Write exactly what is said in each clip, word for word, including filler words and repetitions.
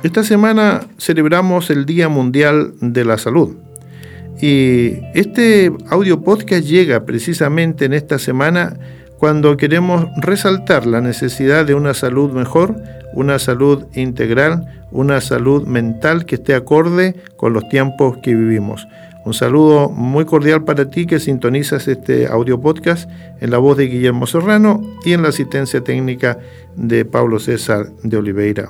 Esta semana celebramos el Día Mundial de la Salud. Y este audio podcast llega precisamente en esta semana cuando queremos resaltar la necesidad de una salud mejor, una salud integral, una salud mental que esté acorde con los tiempos que vivimos. Un saludo muy cordial para ti que sintonizas este audio podcast en la voz de Guillermo Serrano y en la asistencia técnica de Pablo César de Oliveira.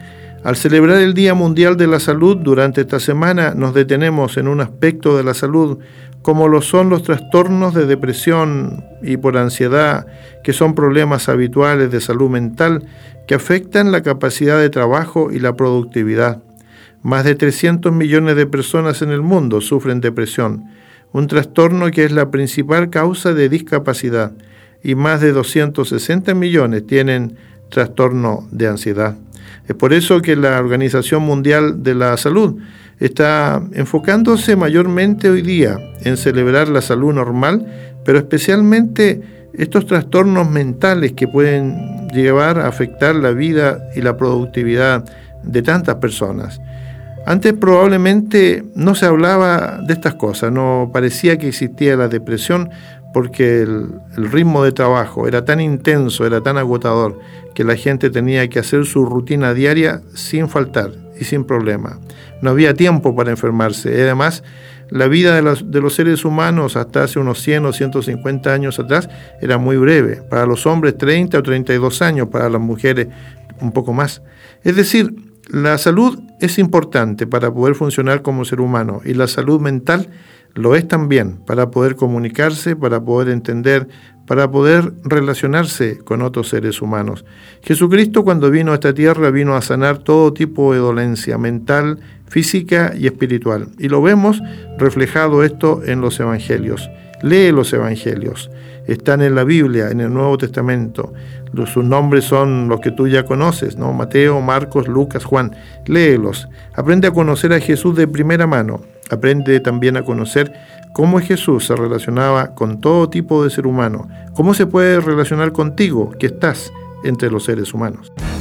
Al celebrar el Día Mundial de la Salud, durante esta semana nos detenemos en un aspecto de la salud como lo son los trastornos de depresión y por ansiedad, que son problemas habituales de salud mental que afectan la capacidad de trabajo y la productividad. Más de trescientos millones de personas en el mundo sufren depresión, un trastorno que es la principal causa de discapacidad, y más de doscientos sesenta millones tienen trastorno de ansiedad. Es por eso que la Organización Mundial de la Salud está enfocándose mayormente hoy día en celebrar la salud normal, pero especialmente estos trastornos mentales que pueden llevar a afectar la vida y la productividad de tantas personas. Antes probablemente no se hablaba de estas cosas, no parecía que existía la depresión porque el, el ritmo de trabajo era tan intenso, era tan agotador, que la gente tenía que hacer su rutina diaria sin faltar y sin problema. No había tiempo para enfermarse. Y además, la vida de los, de los seres humanos hasta hace unos cien o ciento cincuenta años atrás era muy breve. Para los hombres treinta o treinta y dos años, para las mujeres un poco más. Es decir, la salud es importante para poder funcionar como ser humano y la salud mental lo es también para poder comunicarse, para poder entender, para poder relacionarse con otros seres humanos. Jesucristo, cuando vino a esta tierra, vino a sanar todo tipo de dolencia mental, física y espiritual. Y lo vemos reflejado esto en los evangelios. Lee los evangelios. Están en la Biblia, en el Nuevo Testamento. Los, sus nombres son los que tú ya conoces, ¿no? Mateo, Marcos, Lucas, Juan. Léelos. Aprende a conocer a Jesús de primera mano. Aprende también a conocer cómo Jesús se relacionaba con todo tipo de ser humano. Cómo se puede relacionar contigo, que estás entre los seres humanos.